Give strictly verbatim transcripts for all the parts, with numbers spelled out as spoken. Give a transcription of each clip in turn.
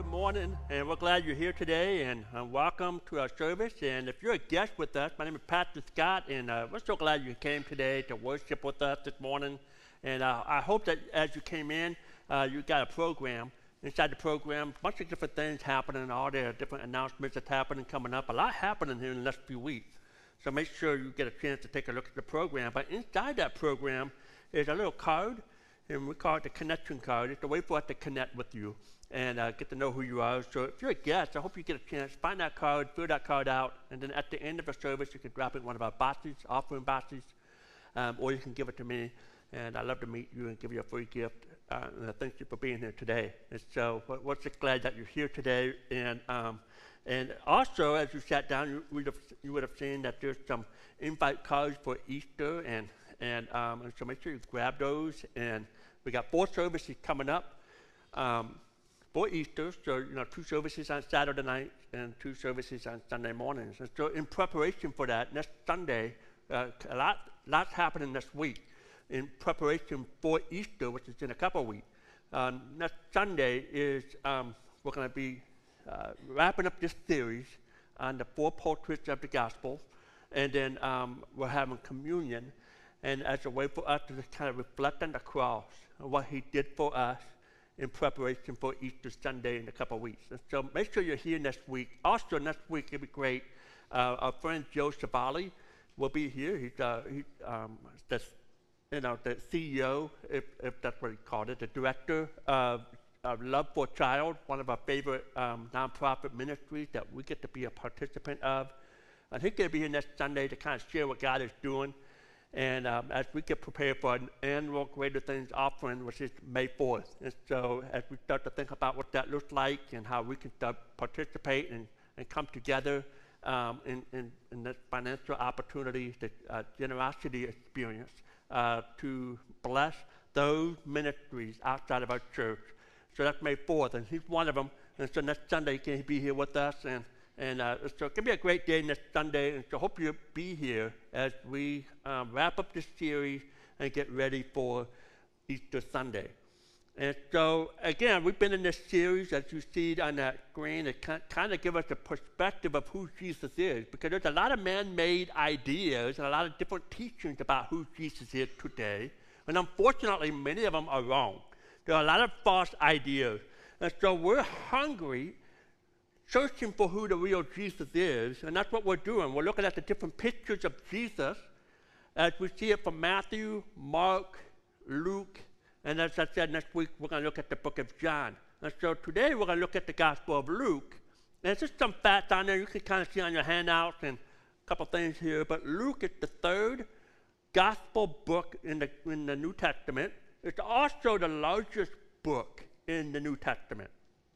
good morning, and we're glad you're here today, and uh, welcome to our service. And if you're a guest with us, my name is Pastor Scott, and uh, we're so glad you came today to worship with us this morning. And uh, I hope that as you came in, uh, you got a program. Inside the program, a bunch of different things happening, all the different announcements that's happening, coming up. A lot happening here in the next few weeks. So make sure you get a chance to take a look at the program. But inside that program is a little card, and we call it the connection card. It's a way for us to connect with you and uh, get to know who you are. So if you're a guest, I hope you get a chance, find that card, fill that card out, and then at the end of the service, you can drop it in one of our boxes, offering boxes, um, or you can give it to me. And I'd love to meet you and give you a free gift. Uh, and I thank you for being here today. And so we're just glad that you're here today. And um, and also, as you sat down, you would have you would have seen that there's some invite cards for Easter, and and, um, and so make sure you grab those. And we got four services coming up um, for Easter. So you know, two services on Saturday night and two services on Sunday mornings. And so in preparation for that, next Sunday, uh, a lot lots happening this week. In preparation for Easter, which is in a couple of weeks. Um, next Sunday is um, we're going to be uh, wrapping up this series on the four portraits of the gospel, and then um, we're having communion, and as a way for us to just kind of reflect on the cross and what He did for us in preparation for Easter Sunday in a couple of weeks. And so make sure you're here next week. Also, next week it'll be great. Uh, our friend Joe Savali will be here. He's uh, he, um, the You know, the C E O, if, if that's what he called it, the director of, of Love for a Child, one of our favorite um, nonprofit ministries that we get to be a participant of. And he's going to be here next Sunday to kind of share what God is doing. And um, as we get prepared for an annual Greater Things offering, which is May fourth. And so as we start to think about what that looks like and how we can start participate and, and come together um, in, in, in this financial opportunity, the uh, generosity experience, Uh, to bless those ministries outside of our church. So that's May fourth, and he's one of them. And so next Sunday he can be here with us, and and uh, so it's gonna be a great day next Sunday. And so hope you'll be here as we um, wrap up this series and get ready for Easter Sunday. And so again, we've been in this series, as you see on that screen, it kind of gives us a perspective of who Jesus is, because there's a lot of man-made ideas and a lot of different teachings about who Jesus is today, and unfortunately, many of them are wrong. There are a lot of false ideas, and so we're hungry, searching for who the real Jesus is, and that's what we're doing. We're looking at the different pictures of Jesus as we see it from Matthew, Mark, Luke, and as I said, next week we're going to look at the book of John. And so today we're going to look at the Gospel of Luke. And there's just some facts on there you can kind of see on your handouts and a couple things here. But Luke is the third Gospel book in the, in the New Testament. It's also the largest book in the New Testament.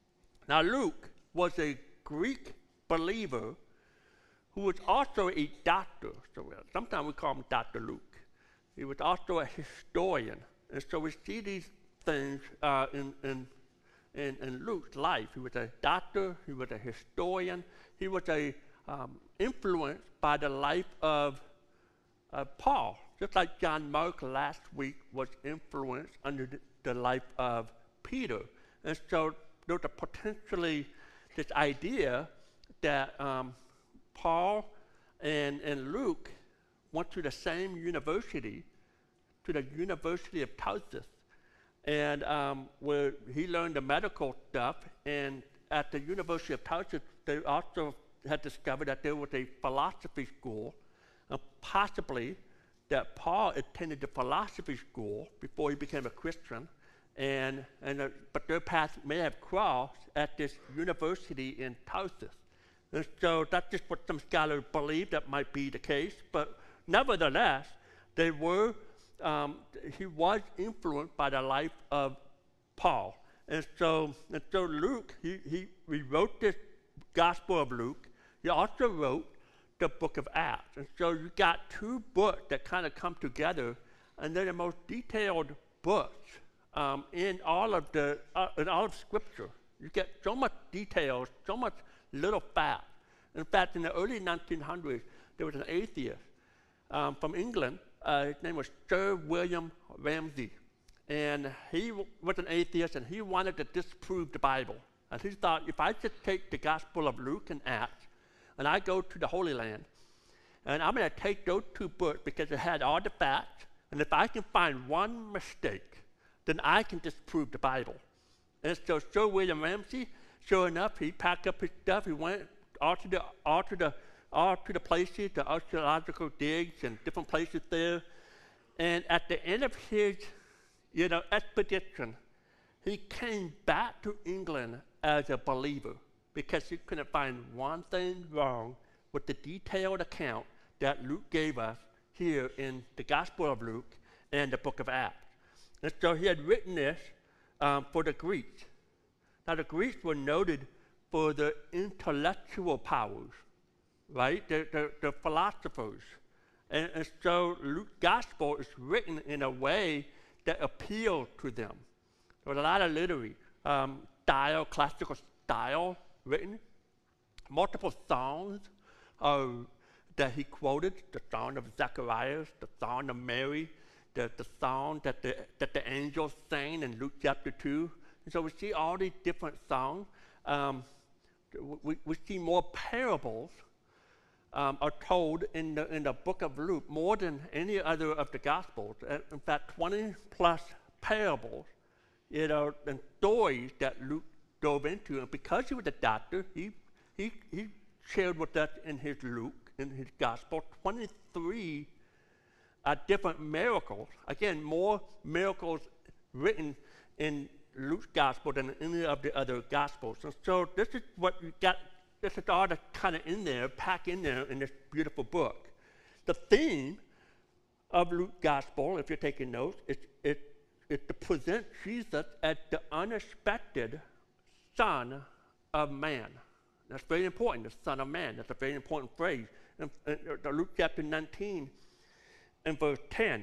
Now Luke was a Greek believer who was also a doctor. So sometimes we call him Doctor Luke. He was also a historian. And so we see these things uh, in, in, in, in Luke's life. He was a doctor, he was a historian, he was a, um, influenced by the life of uh, Paul, just like John Mark last week was influenced under the, the life of Peter. And so there's a potentially this idea that um, Paul and, and Luke went to the same university, to the University of Tarsus, and um, where he learned the medical stuff. And at the University of Tarsus, they also had discovered that there was a philosophy school, and possibly that Paul attended the philosophy school before he became a Christian, and, and uh, but their paths may have crossed at this university in Tarsus. And so that's just what some scholars believe that might be the case, but nevertheless, they were Um, he was influenced by the life of Paul. And so, and so Luke, he, he, he wrote this Gospel of Luke. He also wrote the book of Acts. And so you got two books that kind of come together, and they're the most detailed books um, in all of the uh, in all of Scripture. You get so much details, so much little fact. In fact, in the early nineteen hundreds, there was an atheist um, from England. Uh, his name was Sir William Ramsay, and he w- was an atheist, and he wanted to disprove the Bible. And he thought, if I just take the Gospel of Luke and Acts, and I go to the Holy Land, and I'm going to take those two books because it had all the facts, and if I can find one mistake, then I can disprove the Bible. And so Sir William Ramsay, sure enough, he packed up his stuff. He went all to the, all to the, all to the places, the archaeological digs and different places there. And at the end of his, you know, expedition, he came back to England as a believer because he couldn't find one thing wrong with the detailed account that Luke gave us here in the Gospel of Luke and the book of Acts. And so he had written this um, for the Greeks. Now the Greeks were noted for their intellectual powers, right? The, the, the philosophers. And, and so Luke's Gospel is written in a way that appealed to them. There was a lot of literary um, style, classical style written, multiple songs uh, that he quoted, the song of Zacharias, the song of Mary, the, the song that the, that the angels sang in Luke chapter two. And so we see all these different songs. Um, we, we see more parables um, are told in the, in the book of Luke, more than any other of the Gospels. Uh, in fact, twenty plus parables, you know, and stories that Luke dove into. And because he was a doctor, he, he, he shared with us in his Luke, in his Gospel, twenty-three uh, different miracles. Again, more miracles written in Luke's Gospel than any of the other Gospels. And so this is what you got, this is all that's kind of in there, packed in there in this beautiful book. The theme of Luke's Gospel, if you're taking notes, is it, it to present Jesus as the unexpected Son of Man. That's very important, the Son of Man. That's a very important phrase. In, in, in Luke chapter nineteen and verse ten,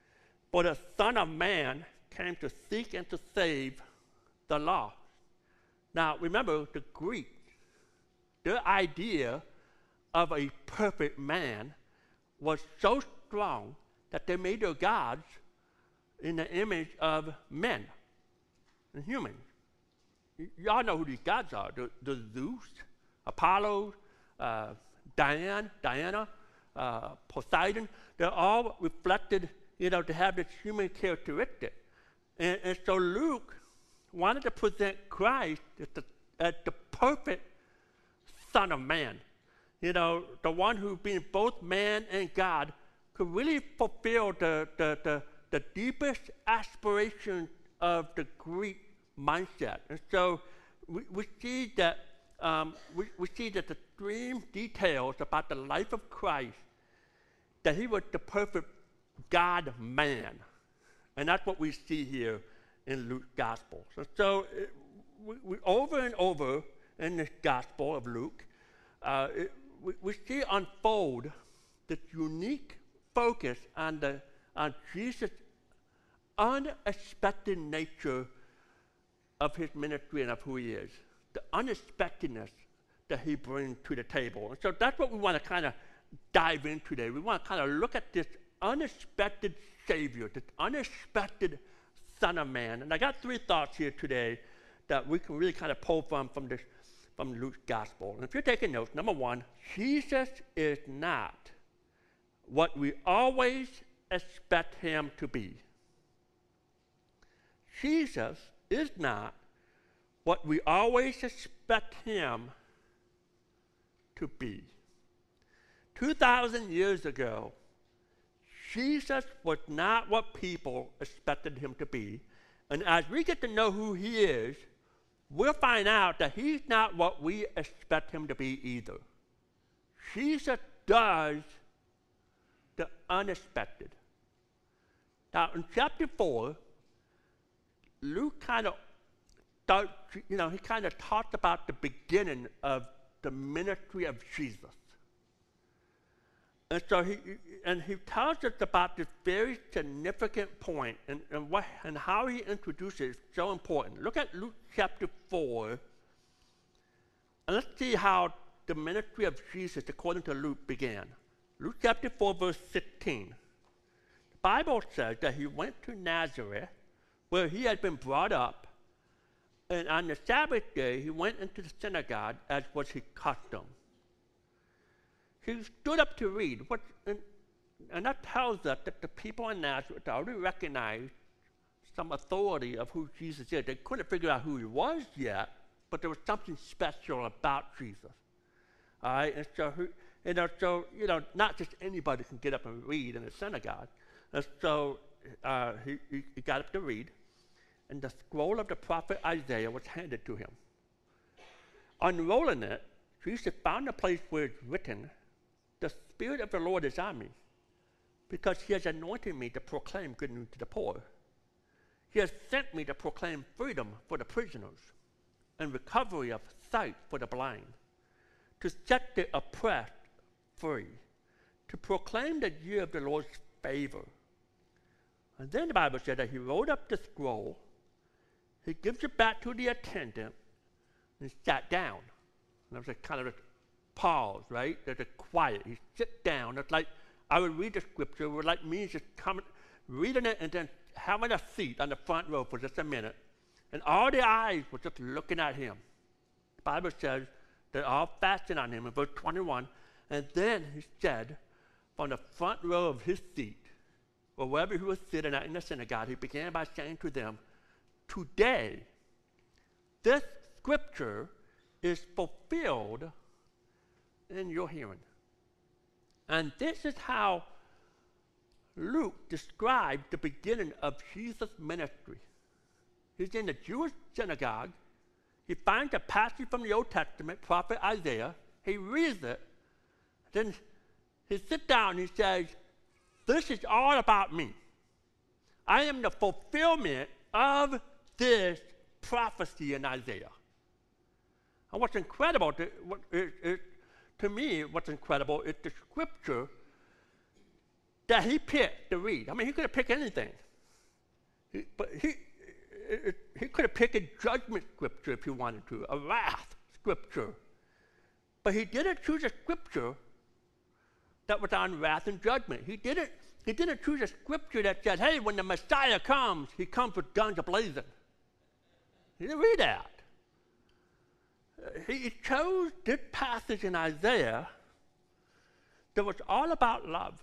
for the Son of Man came to seek and to save the lost. Now, remember, the Greeks, their idea of a perfect man was so strong that they made their gods in the image of men and humans. Y- y'all know who these gods are. The, the Zeus, Apollo, uh, Diana, Diana, uh, Poseidon. They're all reflected, you know, to have this human characteristic. And, and so Luke wanted to present Christ as the, as the perfect Son of Man. You know, the one who, being both man and God, could really fulfill the, the, the, the deepest aspiration of the Greek mindset. And so we, we see that um, we, we see that the extreme details about the life of Christ, that he was the perfect God-man. And that's what we see here in Luke's Gospel. So, so it, we, we, over and over in this Gospel of Luke, uh, it, we, we see unfold this unique focus on, the, on Jesus' unexpected nature of his ministry and of who he is, the unexpectedness that he brings to the table. And so that's what we want to kind of dive into today. We want to kind of look at this unexpected Savior, this unexpected Son of Man. And I got three thoughts here today that we can really kind of pull from from, this, from Luke's Gospel. And if you're taking notes, number one, Jesus is not what we always expect him to be. Jesus is not what we always expect him to be. two thousand years ago, Jesus was not what people expected him to be. And as we get to know who he is, we'll find out that he's not what we expect him to be either. Jesus does the unexpected. Now, in chapter four, Luke kind of starts, you know, he kind of talked about the beginning of the ministry of Jesus. And so he and he tells us about this very significant point, and, and what and how he introduces it is so important. Look at Luke chapter four, and let's see how the ministry of Jesus, according to Luke, began. Luke chapter four, verse sixteen. The Bible says that he went to Nazareth, where he had been brought up, and on the Sabbath day, he went into the synagogue as was his custom. He stood up to read, what, and, and that tells us that the people in Nazareth already recognized some authority of who Jesus is. They couldn't figure out who he was yet, but there was something special about Jesus. All right, and so, you know, so, you know, not just anybody can get up and read in a synagogue. And so uh, he, he, he got up to read, and the scroll of the prophet Isaiah was handed to him. Unrolling it, Jesus found a place where it's written, "The Spirit of the Lord is on me, because he has anointed me to proclaim good news to the poor. He has sent me to proclaim freedom for the prisoners and recovery of sight for the blind, to set the oppressed free, to proclaim the year of the Lord's favor." And then the Bible said that he rolled up the scroll, he gives it back to the attendant, and sat down. And there was a kind of a pause, right? There's a quiet. He sit down. It's like I would read the scripture. It would like me just coming, reading it, and then having a seat on the front row for just a minute. And all the eyes were just looking at him. The Bible says they're all fastened on him in verse twenty-one. And then he said, from the front row of his seat, or wherever he was sitting at in the synagogue, he began by saying to them, "Today, this scripture is fulfilled in your hearing." And this is how Luke described the beginning of Jesus' ministry. He's in the Jewish synagogue. He finds a passage from the Old Testament, prophet Isaiah. He reads it. Then he sits down and he says, "This is all about me. I am the fulfillment of this prophecy in Isaiah." And what's incredible, to, what, it, it, to me, what's incredible is the scripture that he picked to read. I mean, he could have picked anything. He, but he, it, it, he could have picked a judgment scripture if he wanted to, a wrath scripture. But he didn't choose a scripture that was on wrath and judgment. He didn't, he didn't choose a scripture that said, hey, when the Messiah comes, he comes with guns a-blazing. He didn't read that. Uh, he chose this passage in Isaiah that was all about love.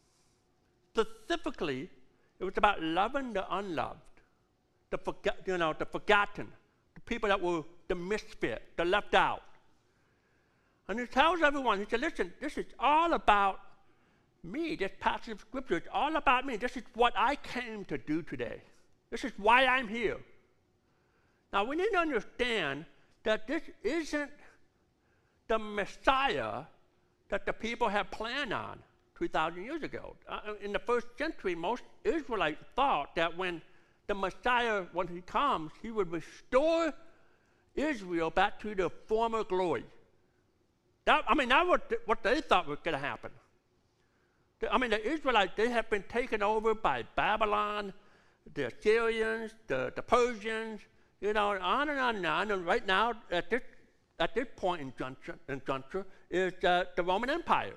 Specifically, it was about loving the unloved, the forget, you know, the forgotten, the people that were the misfit, the left out. And he tells everyone, he said, listen, this is all about me, this passage of scripture. It's all about me. This is what I came to do today. This is why I'm here. Now, we need to understand that this isn't the Messiah that the people had planned on two thousand years ago. Uh, in the first century, most Israelites thought that when the Messiah, when he comes, he would restore Israel back to their former glory. That, I mean, that's what, th- what they thought was going to happen. The, I mean, the Israelites, they have been taken over by Babylon, the Assyrians, the, the Persians, you know, on and on and on. And right now, at this, at this point in juncture, in juncture is uh, the Roman Empire.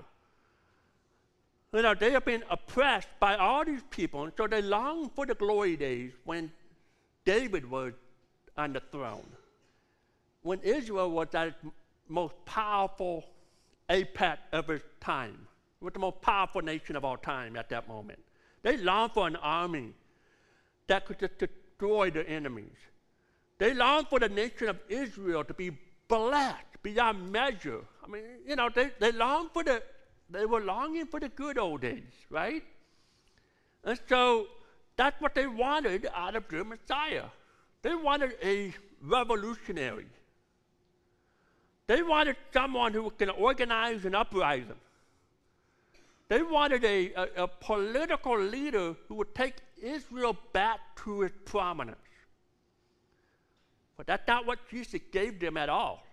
You know, they have been oppressed by all these people, and so they long for the glory days when David was on the throne, when Israel was at its most powerful apex of its time. It was the most powerful nation of all time at that moment. They longed for an army that could just destroy their enemies. They longed for the nation of Israel to be blessed beyond measure. I mean, you know, they, they longed for the, they were longing for the good old days, right? And so that's what they wanted out of their Messiah. They wanted a revolutionary. They wanted someone who was going to organize an uprising. They wanted a, a, a political leader who would take Israel back to its prominence. But that's not what Jesus gave them at all.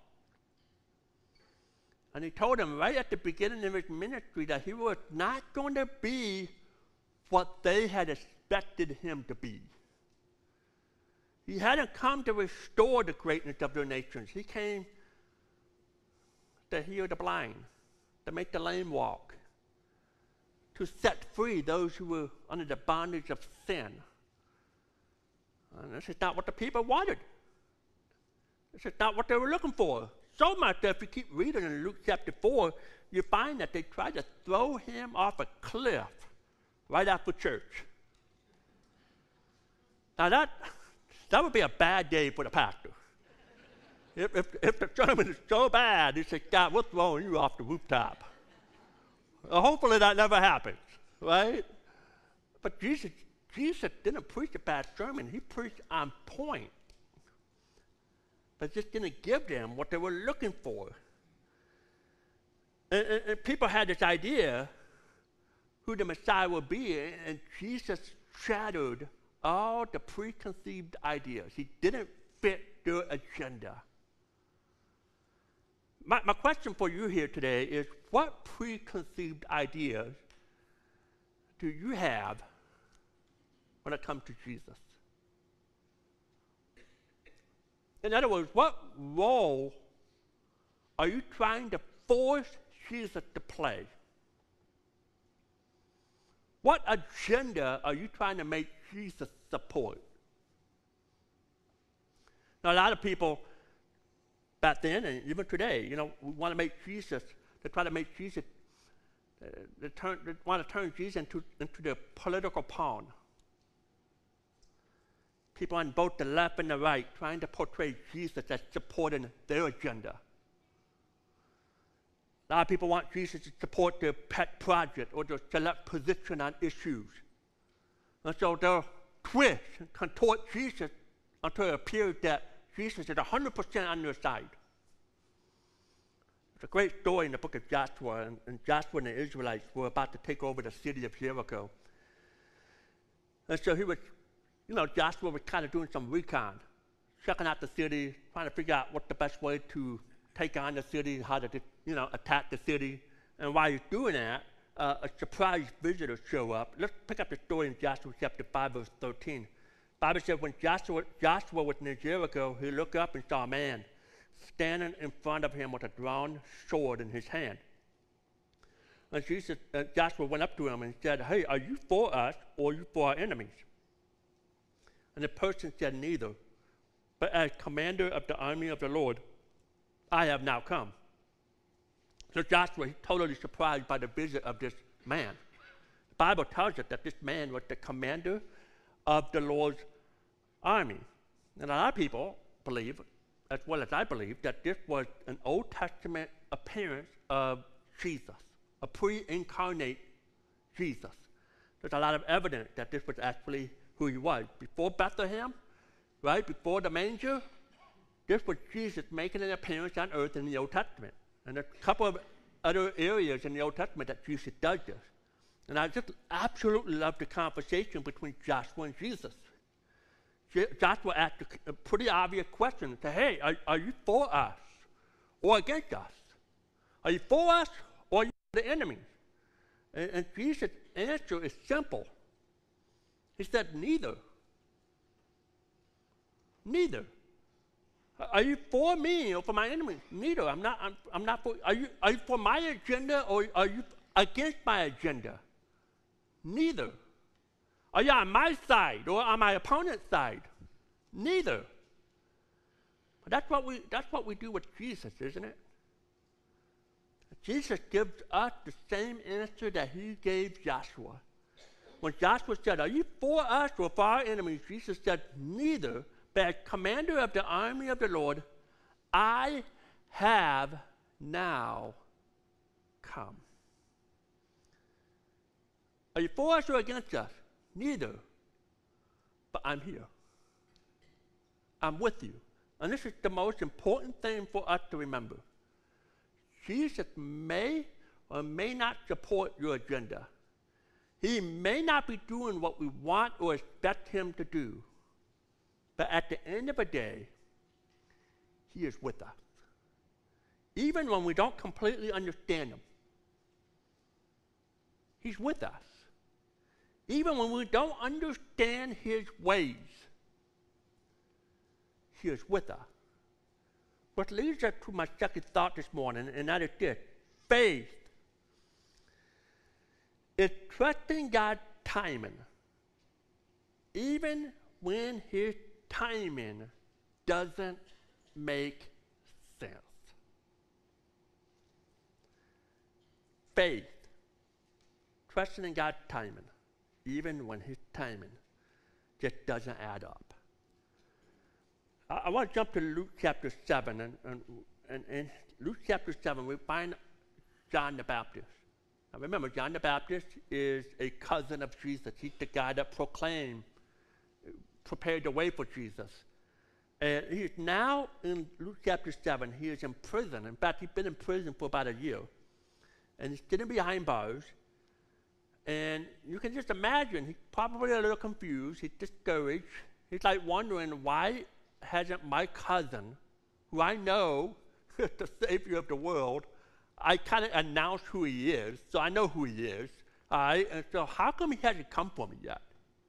And he told them right at the beginning of his ministry that he was not going to be what they had expected him to be. He hadn't come to restore the greatness of their nations. He came to heal the blind, to make the lame walk, to set free those who were under the bondage of sin. And this is not what the people wanted. This is not what they were looking for. So much that if you keep reading in Luke chapter four, you find that they tried to throw him off a cliff right after church. Now that, that would be a bad day for the pastor. If, if, if the sermon is so bad, he says, God, we're throwing you off the rooftop. Well, hopefully that never happens, right? But Jesus, Jesus didn't preach a bad sermon. He preached on point. But just didn't give them what they were looking for. And, and, and people had this idea who the Messiah would be, and Jesus shattered all the preconceived ideas. He didn't fit their agenda. My, my question for you here today is, what preconceived ideas do you have when it comes to Jesus? In other words, what role are you trying to force Jesus to play? What agenda are you trying to make Jesus support? Now, a lot of people back then and even today, you know, we want to make Jesus, they try to make Jesus, uh, they, turn, they want to turn Jesus into, into the political pawn. People on both the left and the right trying to portray Jesus as supporting their agenda. A lot of people want Jesus to support their pet project or their select position on issues. And so they'll twist and contort Jesus until it appears that Jesus is one hundred percent on their side. It's a great story in the book of Joshua, and, and Joshua and the Israelites were about to take over the city of Jericho. And so he was, you know, Joshua was kind of doing some recon, checking out the city, trying to figure out what the best way to take on the city, how to, you know, attack the city. And while he's doing that, uh, a surprise visitor show up. Let's pick up the story in Joshua chapter five, verse thirteen. The Bible says, when Joshua, Joshua was near Jericho, he looked up and saw a man standing in front of him with a drawn sword in his hand. And Jesus, uh, Joshua went up to him and said, hey, are you for us or are you for our enemies? And the person said, neither. But as commander of the army of the Lord, I have now come. So Joshua, he's totally surprised by the visit of this man. The Bible tells us that this man was the commander of the Lord's army. And a lot of people believe, as well as I believe, that this was an Old Testament appearance of Jesus, a pre-incarnate Jesus. There's a lot of evidence that this was actually who he was. Before Bethlehem, right, before the manger, this was Jesus making an appearance on earth in the Old Testament. And there's a couple of other areas in the Old Testament that Jesus does this. And I just absolutely love the conversation between Joshua and Jesus. Joshua asked a pretty obvious question. Say, hey, are, are you for us or against us? Are you for us or are you the enemy? And, and Jesus' answer is simple. He said, neither. Neither. Are you for me or for my enemies? Neither. I'm not. I'm, I'm not for. Are you? Are you for my agenda or are you against my agenda? Neither. Are you on my side or on my opponent's side? Neither. But that's what we. That's what we do with Jesus, isn't it? Jesus gives us the same answer that he gave Joshua. When Joshua said, "Are you for us or for our enemies?" Jesus said, "Neither. But as commander of the army of the Lord, I have now come." Are you for us or against us? Neither. But I'm here. I'm with you. And this is the most important thing for us to remember. Jesus may or may not support your agenda. He may not be doing what we want or expect him to do. But at the end of the day, he is with us. Even when we don't completely understand him, he's with us. Even when we don't understand his ways, he is with us. Which leads us to my second thought this morning, and that is this. Faith is trusting God's timing, even when his timing doesn't make sense. Faith, trusting in God's timing, even when his timing just doesn't add up. I, I want to jump to Luke chapter seven, and, and, and in Luke chapter seven, we find John the Baptist. Now remember, John the Baptist is a cousin of Jesus. He's the guy that proclaimed, prepared the way for Jesus. And he is now in Luke chapter seven, he is in prison. In fact, he's been in prison for about a year. And he's sitting behind bars. And you can just imagine, he's probably a little confused, he's discouraged. He's like wondering, why hasn't my cousin, who I know is the Savior of the world, I kind of announced who he is, so I know who he is. All right? And so how come he hasn't come for me yet?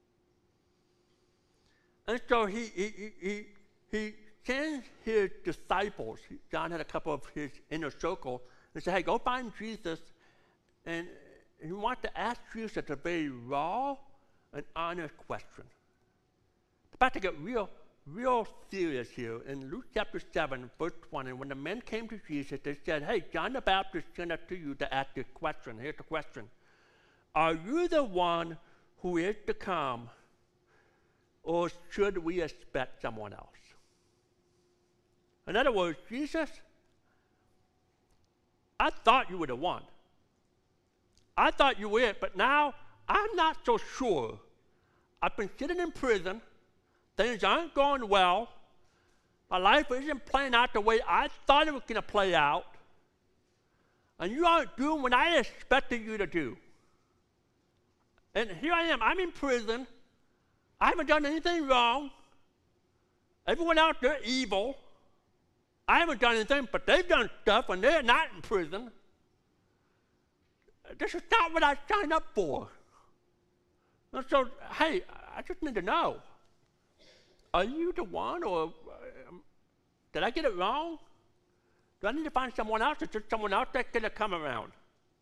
And so he, he, he, he, he sends his disciples, John had a couple of his inner circle, and said, hey, go find Jesus. And he wants to ask Jesus a very raw and honest question. It's about to get real, real serious here. In Luke chapter seven, verse twenty, when the men came to Jesus, they said, hey, John the Baptist sent us to you to ask this question. Here's the question. Are you the one who is to come, or should we expect someone else? In other words, Jesus, I thought you were the one. I thought you were it, but now I'm not so sure. I've been sitting in prison. Things aren't going well. My life isn't playing out the way I thought it was going to play out. And you aren't doing what I expected you to do. And here I am. I'm in prison. I haven't done anything wrong. Everyone else, they're evil. I haven't done anything, but they've done stuff, and they're not in prison. This is not what I signed up for. And so, hey, I just need to know. Are you the one, or um, did I get it wrong? Do I need to find someone else, or just someone else that's going to come around?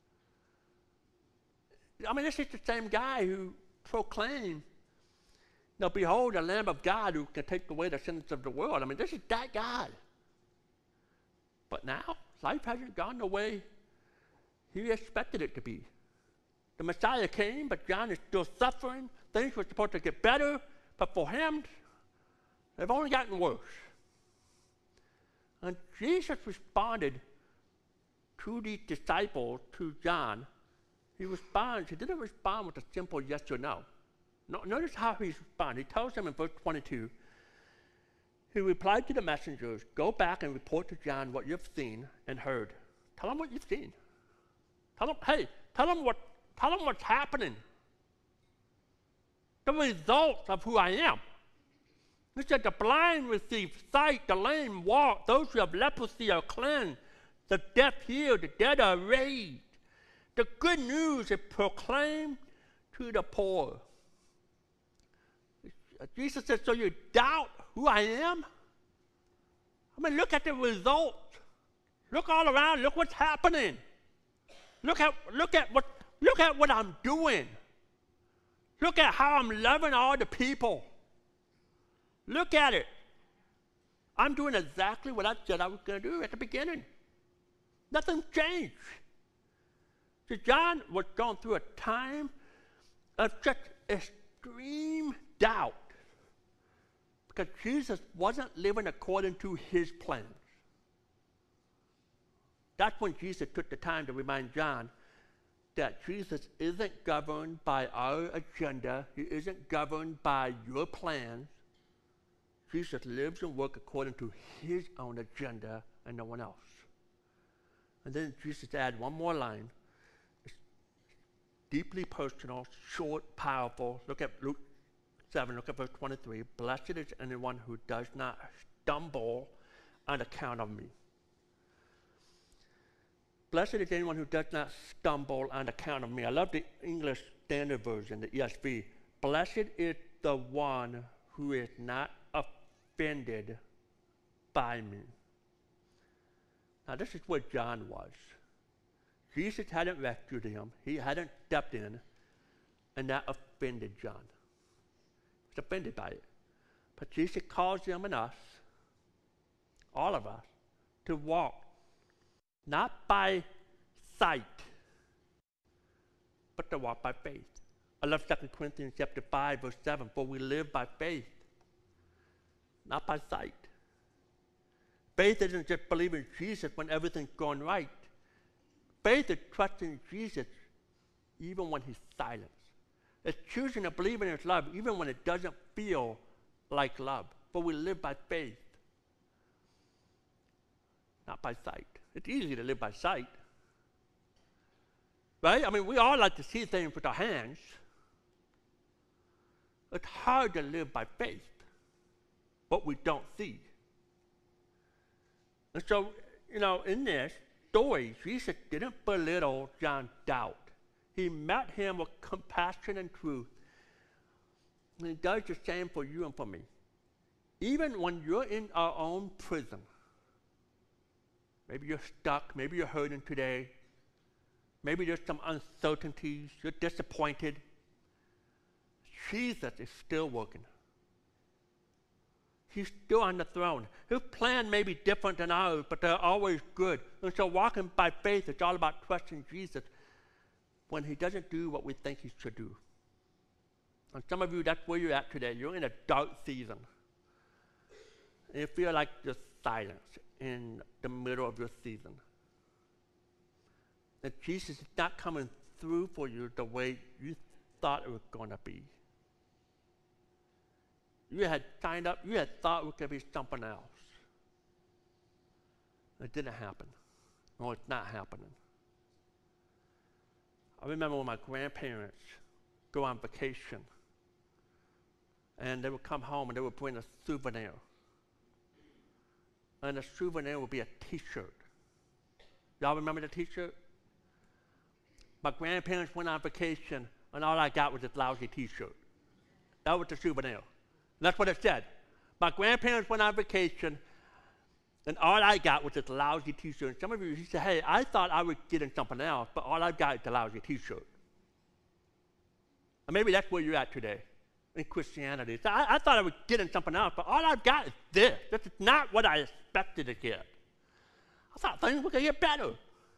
I mean, this is the same guy who proclaimed, now behold, the Lamb of God who can take away the sins of the world. I mean, this is that guy. But now, life hasn't gone the way he expected it to be. The Messiah came, but John is still suffering. Things were supposed to get better, but for him, they've only gotten worse. And Jesus responded to these disciples, to John. He responds, he didn't respond with a simple yes or no. no notice how he responds. He tells them in verse twenty-two, he replied to the messengers, go back and report to John what you've seen and heard. Tell him what you've seen. Tell them, hey, tell them, what, tell them what's happening. The results of who I am. He said, the blind receive sight, the lame walk, those who have leprosy are cleansed, the deaf hear, the dead are raised. The good news is proclaimed to the poor. Jesus said, so you doubt who I am? I mean, look at the results. Look all around, look what's happening. Look at, look at what, look at what I'm doing. Look at how I'm loving all the people. Look at it. I'm doing exactly what I said I was going to do at the beginning. Nothing changed. So John was going through a time of such extreme doubt because Jesus wasn't living according to his plans. That's when Jesus took the time to remind John that Jesus isn't governed by our agenda. He isn't governed by your plans. Jesus lives and works according to his own agenda and no one else. And then Jesus added one more line. It's deeply personal, short, powerful. Look at Luke seven, look at verse twenty-three. Blessed is anyone who does not stumble on account of me. Blessed is anyone who does not stumble on account of me. I love the English Standard Version, the E S V. Blessed is the one who is not offended by me. Now this is where John was. Jesus hadn't rescued him. He hadn't stepped in, and that offended John. He was offended by it. But Jesus calls him and us all of us, to walk not by sight, but to walk by faith. I love Second Corinthians chapter five, verse seven, for we live by faith, not by sight. Faith isn't just believing Jesus when everything's going right. Faith is trusting Jesus even when he's silent. It's choosing to believe in his love even when it doesn't feel like love. For we live by faith, not by sight. It's easy to live by sight, right? I mean, we all like to see things with our hands. It's hard to live by faith, what we don't see. And so, you know, in this story, Jesus didn't belittle John's doubt. He met him with compassion and truth. And he does the same for you and for me. Even when you're in our own prison, maybe you're stuck, maybe you're hurting today, maybe there's some uncertainties, you're disappointed, Jesus is still working. He's still on the throne. His plan may be different than ours, but they're always good. And so walking by faith is all about trusting Jesus when he doesn't do what we think he should do. And some of you, that's where you're at today. You're in a dark season. And you feel like there's silence in the middle of your season. That Jesus is not coming through for you the way you thought it was going to be. You had signed up, you had thought it was going to be something else. It didn't happen. No, it's not happening. I remember when my grandparents go on vacation, and they would come home and they would bring a souvenir. And the souvenir would be a t-shirt. Y'all remember the t-shirt? My grandparents went on vacation, and all I got was this lousy t-shirt. That was the souvenir. That's what it said. My grandparents went on vacation, and all I got was this lousy t-shirt. And some of you, you said, hey, I thought I was getting something else, but all I've got is the lousy t-shirt. And maybe that's where you're at today in Christianity. So I, I thought I was getting something else, but all I've got is this. This is not what I expected to get. I thought things were going to get better.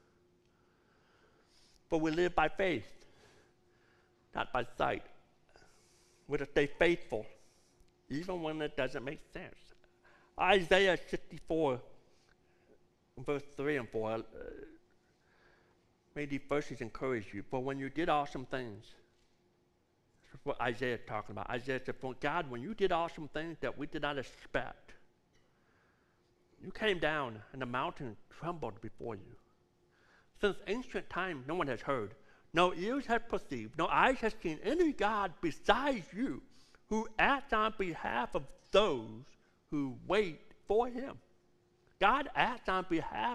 But we live by faith, not by sight. We're to stay faithful, even when it doesn't make sense. Isaiah sixty-four, verse three and four, uh, may these verses encourage you. For when you did awesome things, that's what Isaiah is talking about. Isaiah said, for God, when you did awesome things that we did not expect, you came down and the mountain trembled before you. Since ancient time, no one has heard, no ears have perceived, no eyes have seen any God besides you who acts on behalf of those who wait for him. God acts on behalf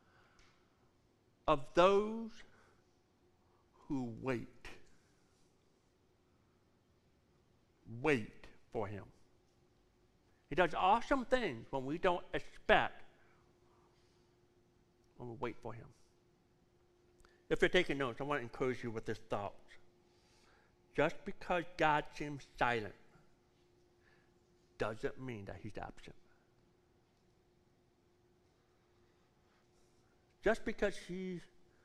of those who wait. Wait for him. He does awesome things when we don't expect, when we wait for him. If you're taking notes, I want to encourage you with this thought. Just because God seems silent doesn't mean that he's absent. Just because he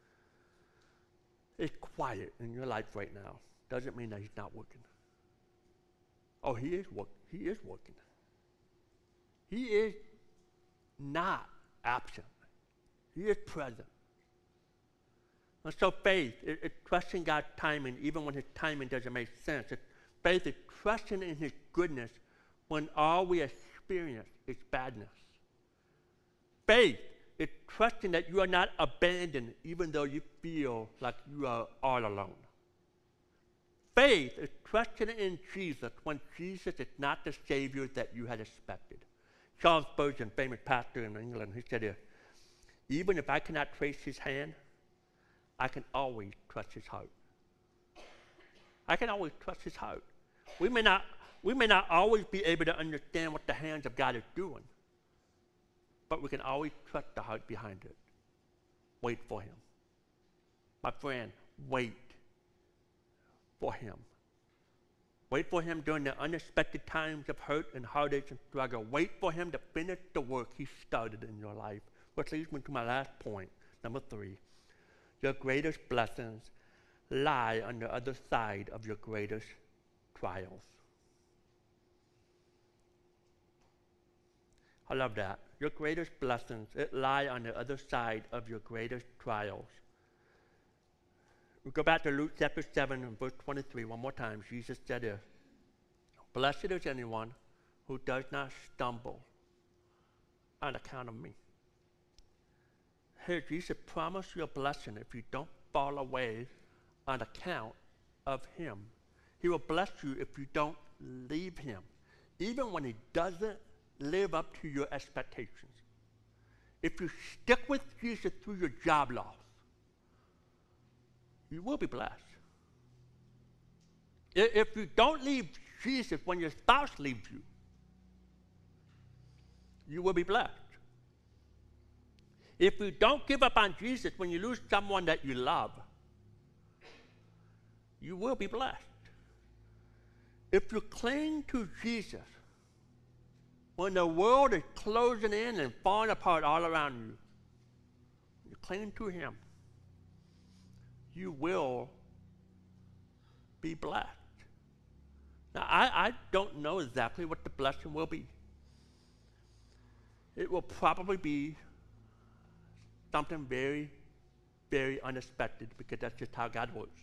is quiet in your life right now doesn't mean that he's not working. Oh, he is working. He is working. He is not absent. He is present. And so faith, it, it's trusting God's timing even when his timing doesn't make sense. It, faith is trusting in his goodness when all we experience is badness. Faith is trusting that you are not abandoned even though you feel like you are all alone. Faith is trusting in Jesus when Jesus is not the Savior that you had expected. Charles Spurgeon, famous pastor in England, he said, even if I cannot trace his hand, I can always trust his heart. I can always trust his heart. We may not, we may not always be able to understand what the hands of God is doing, but we can always trust the heart behind it. Wait for him. My friend, wait for him. Wait for him during the unexpected times of hurt and heartache and struggle. Wait for him to finish the work he started in your life. Which leads me to my last point, number three. Your greatest blessings lie on the other side of your greatest trials. I love that. Your greatest blessings, it lie on the other side of your greatest trials. We go back to Luke chapter seven and verse twenty-three one more time. Jesus said this, "Blessed is anyone who does not stumble on account of me." Here, Jesus promised you a blessing if you don't fall away on account of him. He will bless you if you don't leave him, even when he doesn't live up to your expectations. If you stick with Jesus through your job loss, you will be blessed. If you don't leave Jesus when your spouse leaves you, you will be blessed. If you don't give up on Jesus when you lose someone that you love, you will be blessed. If you cling to Jesus when the world is closing in and falling apart all around you, you cling to him, you will be blessed. Now, I, I don't know exactly what the blessing will be. It will probably be something very, very unexpected, because that's just how God works.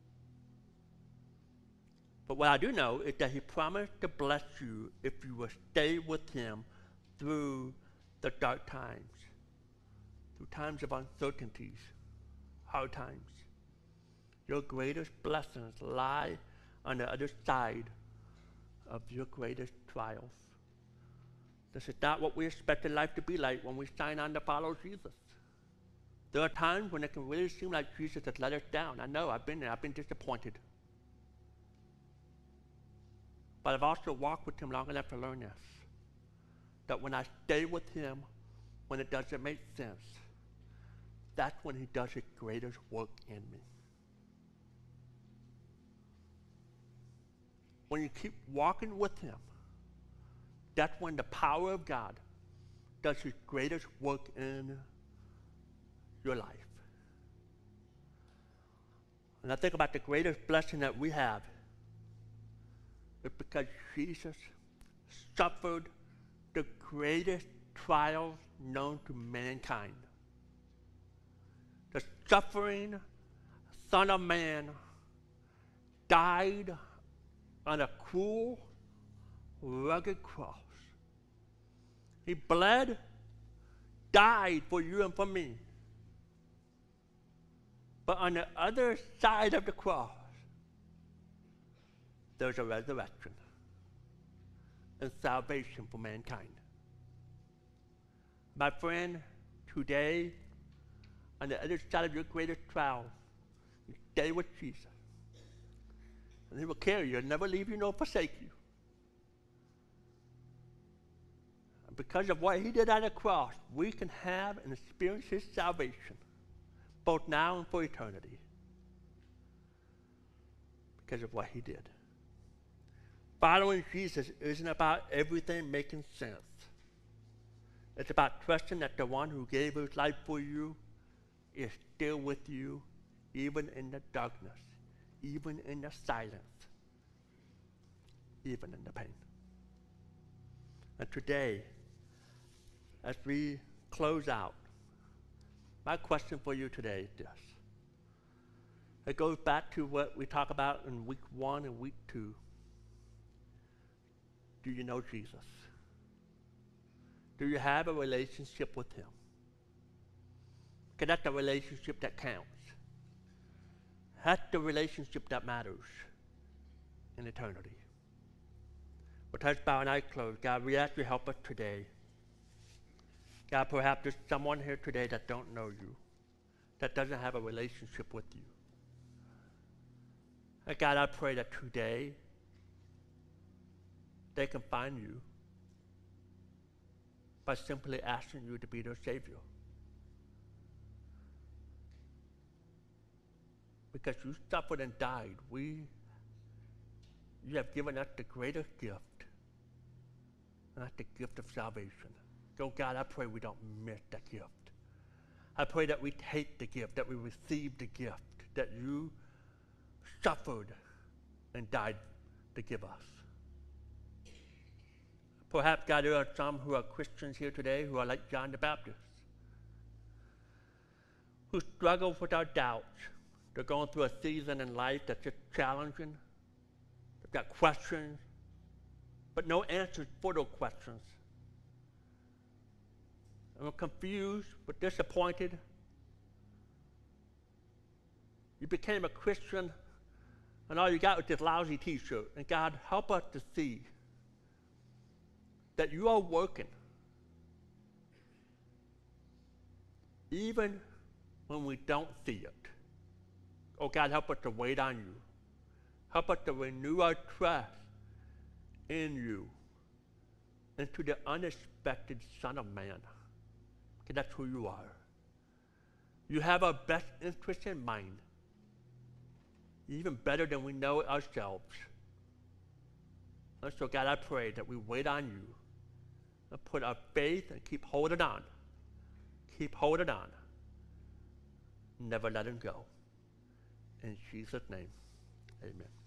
But what I do know is that he promised to bless you if you will stay with him through the dark times, through times of uncertainties, hard times. Your greatest blessings lie on the other side of your greatest trials. This is not what we expected life to be like when we sign on to follow Jesus. There are times when it can really seem like Jesus has let us down. I know, I've been there, I've been disappointed. But I've also walked with him long enough to learn this, that when I stay with him, when it doesn't make sense, that's when he does his greatest work in me. When you keep walking with him, that's when the power of God does his greatest work in your life. And I think about the greatest blessing that we have. It's because Jesus suffered the greatest trials known to mankind. The suffering Son of Man died on a cruel, rugged cross. He bled, died for you and for me. But on the other side of the cross, there's a resurrection and salvation for mankind. My friend, today, on the other side of your greatest trial, you stay with Jesus. And he will carry you and never leave you nor forsake you. And because of what he did on the cross, we can have and experience his salvation, both now and for eternity, because of what he did. Following Jesus isn't about everything making sense. It's about trusting that the one who gave his life for you is still with you, even in the darkness, even in the silence, even in the pain. And today, as we close out, my question for you today is this. It goes back to what we talked about in week one and week two. Do you know Jesus? Do you have a relationship with him? Because that's the relationship that counts. That's the relationship that matters in eternity. With heads bowed and eyes closed, God, we ask you to help us today. God, perhaps there's someone here today that don't know you, that doesn't have a relationship with you. And God, I pray that today they can find you by simply asking you to be their Savior. Because you suffered and died, we, you have given us the greatest gift, and that's the gift of salvation. So God, I pray we don't miss that gift. I pray that we take the gift, that we receive the gift, that you suffered and died to give us. Perhaps, God, there are some who are Christians here today who are like John the Baptist, who struggle with our doubts. They're going through a season in life that's just challenging. They've got questions, but no answers for those questions. And we're confused, but disappointed. You became a Christian, and all you got was this lousy t-shirt. And God, help us to see that you are working, even when we don't see it. Oh God, help us to wait on you. Help us to renew our trust in you and to the unexpected Son of Man. Because that's who you are. You have our best interest in mind, even better than we know it ourselves. And so God, I pray that we wait on you and put our faith and keep holding on. Keep holding on. Never let him go. In Jesus' name, amen.